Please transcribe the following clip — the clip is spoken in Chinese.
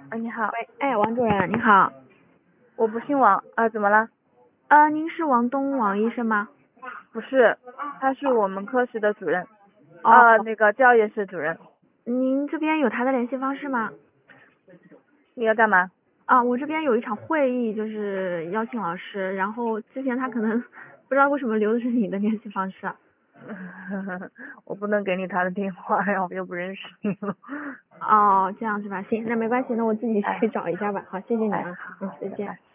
你好， 喂，哎，王主任你好。 我不姓王怎么了？ 您是王东王医生吗？ 不是，他是我们科室的主任， 哦， 那个教研室主任。 您这边有他的联系方式吗？ 你要干嘛？ 我这边有一场会议，就是邀请老师，然后之前他可能不知道为什么留的是你的联系方式。 我不能给你他的电话呀，我又不认识你了。 哦，这样是吧？行，那没关系，那我自己哎去找一下吧。好，谢谢你哎， 啊。 好好， 再见。 拜拜。